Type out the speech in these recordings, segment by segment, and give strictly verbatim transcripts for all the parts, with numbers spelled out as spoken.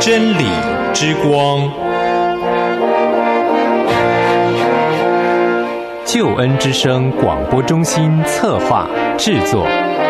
真理之光，救恩之声广播中心策划制作。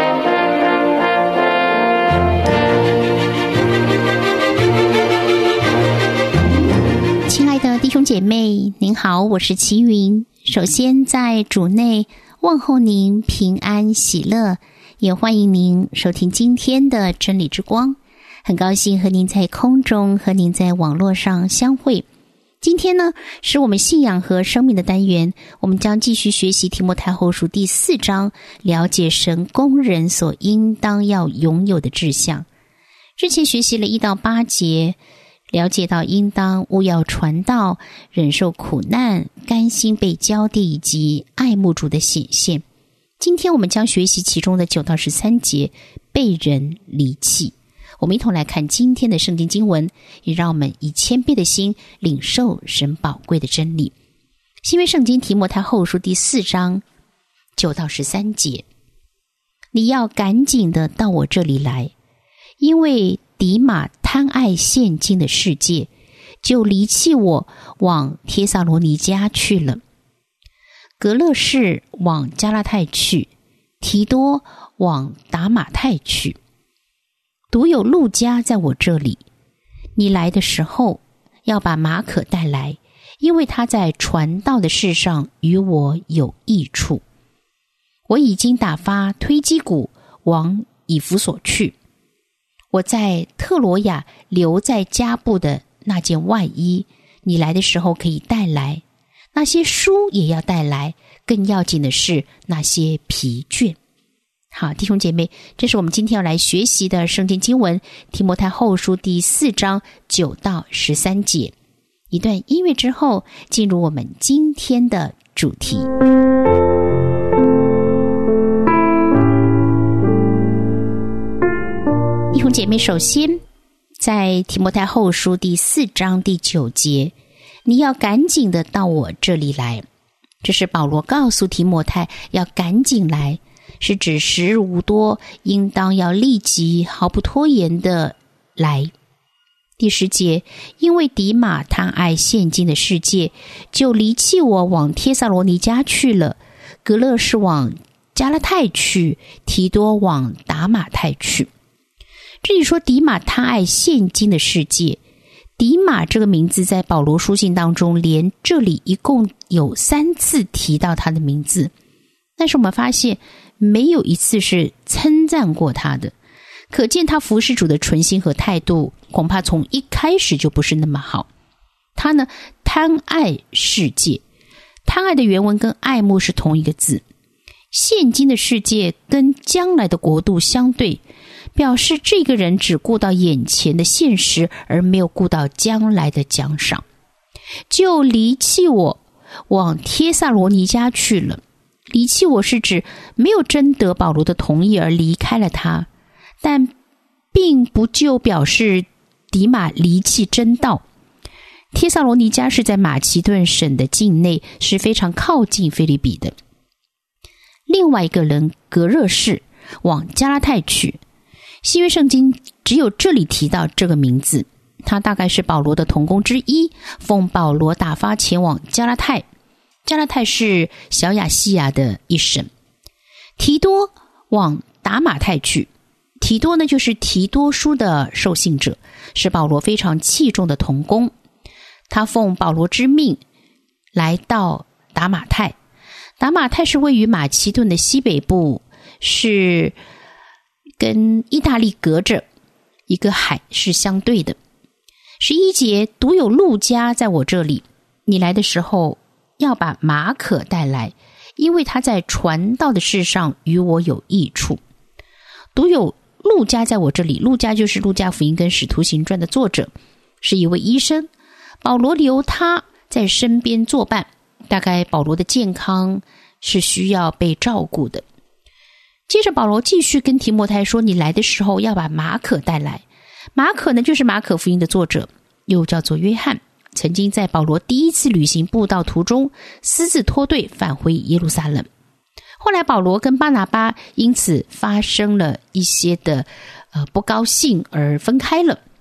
亲爱的弟兄姐妹，您好，我是齐云。首先在主内问候您平安喜乐，也欢迎您收听今天的真理之光。很高兴和您在空中，和您在网络上相会。今天呢，是我们信仰和生命的单元，我们将继续学习提摩太后书第四章，了解神工人所应当要拥有的志向。之前学习了一到八节，了解到应当务要传道，忍受苦难，甘心被交奠，以及爱慕主的显现。今天我们将学习其中的九到十三节，被人离弃。我们一同来看今天的圣经经文，也让我们以谦卑的心领受神宝贵的真理。新约圣经提摩太后书第四章九到十三节，你要赶紧的到我这里来，因为迪马贪爱现今的世界，就离弃我，往帖撒罗尼迦去了。格勒士往加拉太去，提多往达马太去。独有路加在我这里，你来的时候要把马可带来，因为他在传道的事上与我有益处。我已经打发推基古往以弗所去，我在特罗亚留在加布的那件外衣，你来的时候可以带来，那些书也要带来，更要紧的是那些皮卷。好，弟兄姐妹，这是我们今天要来学习的圣经经文，提摩太后书第四章九到十三节。一段音乐之后，进入我们今天的主题。弟兄姐妹，首先在提摩太后书第四章第九节，你要赶紧的到我这里来。这是保罗告诉提摩太要赶紧来，是指时日无多，应当要立即毫不拖延的来。第十节，因为迪马贪爱现今的世界，就离弃我，往帖撒罗尼迦去了。格勒士往加拉太去，提多往达马太去。这里说迪马贪爱现今的世界，迪马这个名字在保罗书信当中，连这里一共有三次提到他的名字，但是我们发现没有一次是称赞过他的，可见他服侍主的纯心和态度恐怕从一开始就不是那么好。他呢，贪爱世界，贪爱的原文跟爱慕是同一个字，现今的世界跟将来的国度相对，表示这个人只顾到眼前的现实，而没有顾到将来的奖赏，就离弃我，往帖撒罗尼迦去了。离弃我是指没有征得保罗的同意而离开了他，但并不就表示迪马离弃真道。帖撒罗尼迦是在马其顿省的境内，是非常靠近腓立比的。另外一个人格勒士往加拉太去，新约圣经只有这里提到这个名字，他大概是保罗的同工之一，奉保罗打发前往加拉太。加拉太是小亚细亚的一省。提多往达马太去，提多呢就是提多书的受信者，是保罗非常器重的同工。他奉保罗之命来到达马太。达马太是位于马其顿的西北部，是跟意大利隔着一个海是相对的。十一节，独有路加在我这里，你来的时候要把马可带来，因为他在传道的事上与我有益处。独有路加在我这里，路加就是路加福音跟使徒行传的作者，是一位医生，保罗留他在身边作伴，大概保罗的健康是需要被照顾的。接着保罗继续跟提摩太说，你来的时候要把马可带来。马可呢就是马可福音的作者，又叫做约翰，曾经在保罗第一次旅行布道途中私自脱队返回耶路撒冷。后来保罗跟巴拿巴因此发生了一些的呃不高兴而分开了。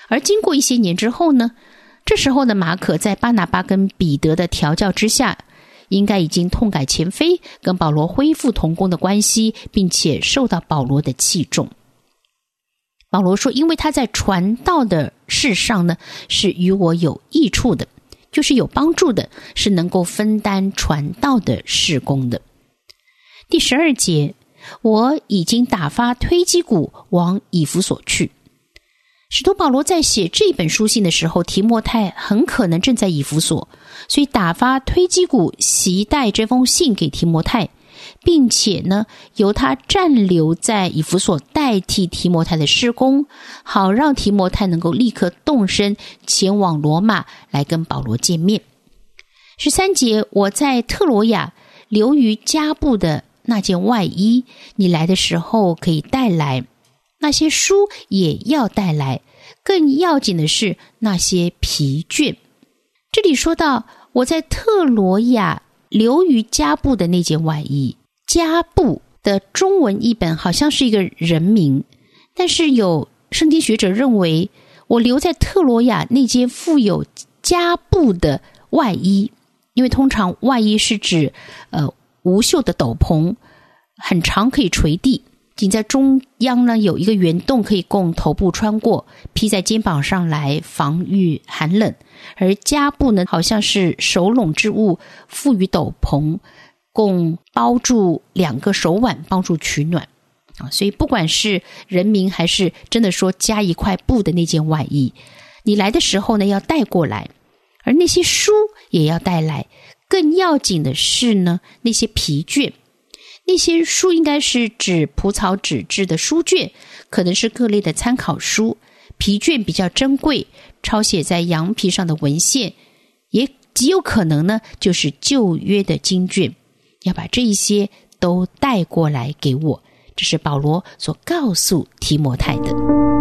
而经过一些年之后呢，这时候的马可在巴拿巴跟彼得的调教之下，应该已经痛改前非，跟保罗恢复同工的关系，并且受到保罗的器重。保罗说，因为他在传道的事上呢，是与我有益处的，就是有帮助的，是能够分担传道的事工的。第十二节，我已经打发推基古往以弗所去。使徒保罗在写这本书信的时候，提摩太很可能正在以弗所，所以打发推基古携带这封信给提摩太，并且呢，由他暂留在以弗所代替提摩太的事工，好让提摩太能够立刻动身前往罗马来跟保罗见面。十三节，我在特罗亚留于加布的那件外衣，你来的时候可以带来，那些书也要带来，更要紧的是那些皮卷。这里说到我在特罗亚留于加布的那件外衣，加布的中文译本好像是一个人名，但是有圣经学者认为，我留在特罗亚那件附有加布的外衣，因为通常外衣是指呃无袖的斗篷，很长可以垂地，仅在中央呢有一个圆洞可以供头部穿过，披在肩膀上来防御寒冷。而加布呢，好像是手拢之物，附于斗篷，供包住两个手腕，帮助取暖啊。所以不管是人名还是真的说加一块布的那件外衣，你来的时候呢要带过来，而那些书也要带来。更要紧的是呢，那些皮卷，那些书应该是指蒲草纸质的书卷，可能是各类的参考书。皮卷比较珍贵，抄写在羊皮上的文献，也极有可能呢就是旧约的经卷，要把这一些都带过来给我。这是保罗所告诉提摩太的。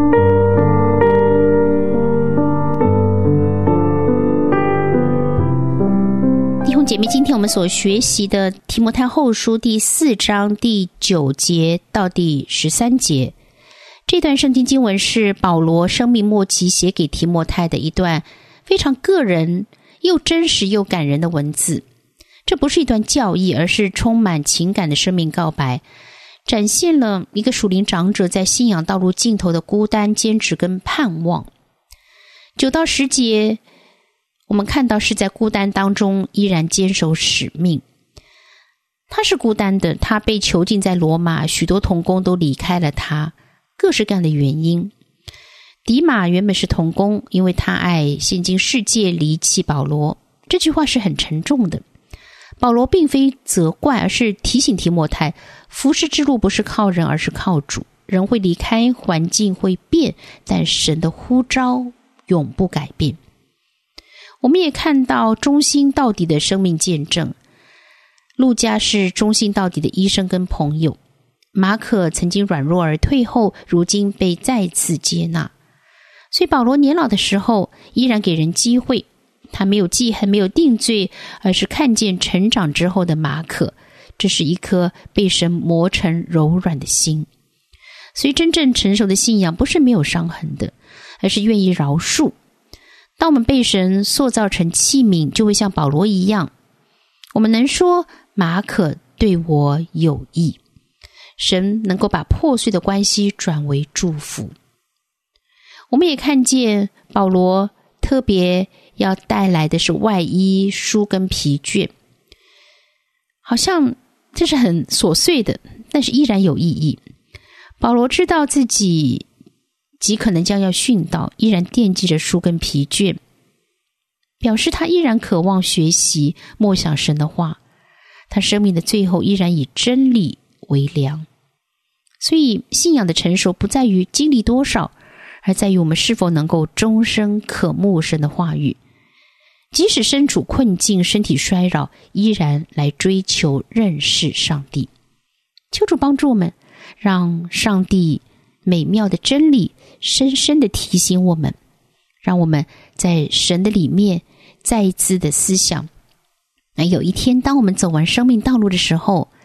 弟兄姐妹，今天我们所学习的提摩太后书第四章第九节到第十三节，这段圣经经文是保罗生命末期写给提摩太的一段非常个人又真实又感人的文字。这不是一段教义，而是充满情感的生命告白，展现了一个属灵长者在信仰道路尽头的孤单、坚持跟盼望。九到十节我们看到是在孤单当中依然坚守使命。他是孤单的，他被囚禁在罗马，许多同工都离开了他，各式各样的原因。迪马原本是同工，因为他爱现今世界，离弃保罗。这句话是很沉重的。保罗并非责怪，而是提醒提摩太，服事之路不是靠人，而是靠主。人会离开，环境会变，但神的呼召永不改变。我们也看到忠心到底的生命见证。路加是忠心到底的医生跟朋友，马可曾经软弱而退后，如今被再次接纳。所以保罗年老的时候依然给人机会，他没有记恨，没有定罪，而是看见成长之后的马可，这是一颗被神磨成柔软的心。所以真正成熟的信仰不是没有伤痕的，而是愿意饶恕。当我们被神塑造成器皿，就会像保罗一样，我们能说马可对我有益，神能够把破碎的关系转为祝福。我们也看见保罗特别要带来的是外衣、书跟皮卷，好像这是很琐碎的，但是依然有意义。保罗知道自己极可能将要殉道，依然惦记着书跟皮卷，表示他依然渴望学习默想神的话。他生命的最后依然以真理为粮。所以信仰的成熟不在于经历多少，而在于我们是否能够终生渴慕神的话语，即使身处困境、身体衰老，依然来追求认识上帝。求主帮助我们，让上帝美妙的真理深深的提醒我们，让我们在神的里面再一次的思想。那有一天当我们走完生命道路的时候，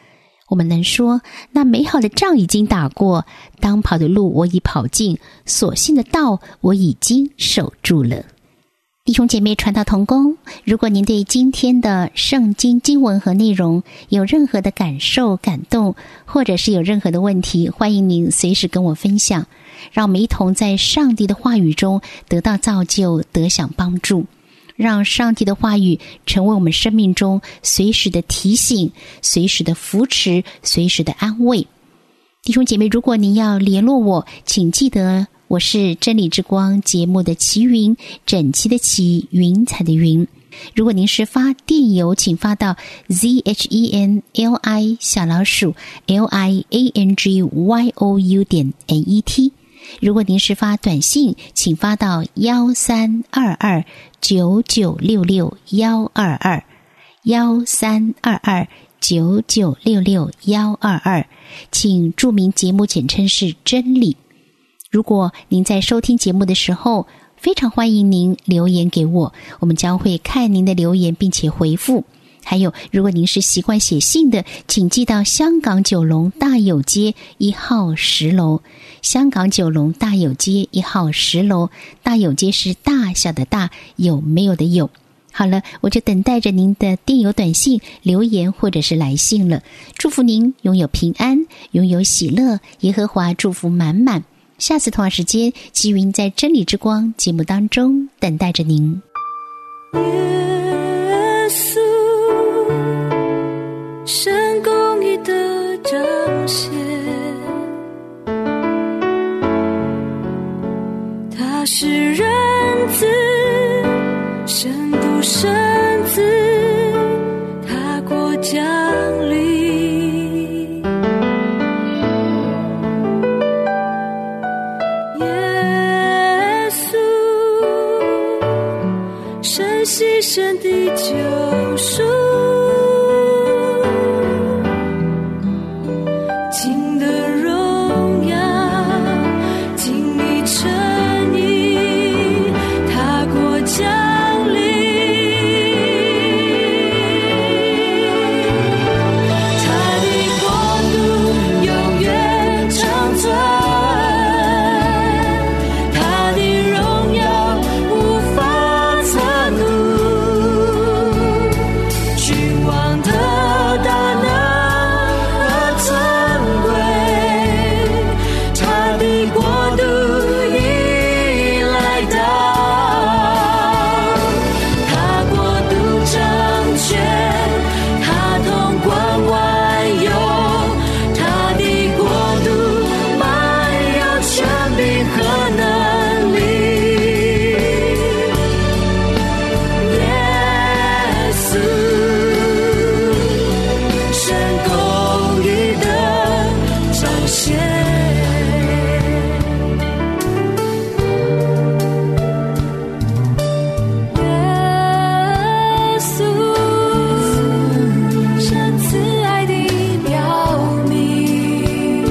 我们能说，那美好的仗已经打过，当跑的路我已跑尽，所信的道我已经守住了。弟兄姐妹，传道同工，如果您对今天的圣经经文和内容有任何的感受、感动，或者是有任何的问题，欢迎您随时跟我分享，让我们一同在上帝的话语中得到造就，得享帮助，让上帝的话语成为我们生命中随时的提醒、随时的扶持、随时的安慰。弟兄姐妹，如果您要联络我，请记得我是真理之光节目的齐云，整齐的齐，云彩的云。如果您是发电邮，请发到 z h e n l i 小老鼠 l i a n g y o u 点 n e t。如果您是发短信，请发到幺三二二九九六六幺二二幺三二二九九六六幺二二，请注明节目简称是真理。如果您在收听节目的时候，非常欢迎您留言给我，我们将会看您的留言并且回复。还有，如果您是习惯写信的，请寄到香港九龙大有街一号十楼。香港九龙大有街一号十楼，大有街是大小的大，有没有的有。好了，我就等待着您的电邮、短信、留言或者是来信了。祝福您拥有平安，拥有喜乐，耶和华祝福满满。下次同样时间，齐云在真理之光节目当中等待着您。 耶稣，神公义的彰显，他是人子，神不生子，他国降临。耶稣，神牺牲的救赎，尽的荣耀，尽你诚意，他国降临。他的国度永远长存，他的荣耀无法测度，君王的大能和尊贵，他的国度已来到，他国度掌权，他统管万有，他的国度满有权柄和能力。耶稣，神公义的彰显。耶稣，神慈爱的表明，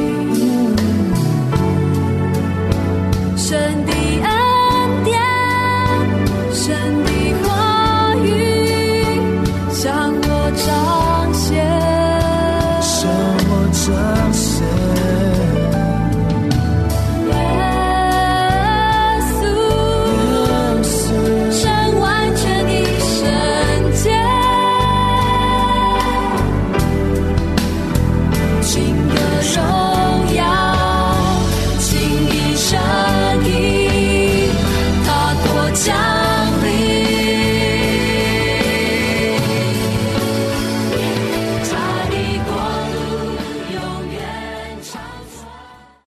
神的恩典，神的话语向我照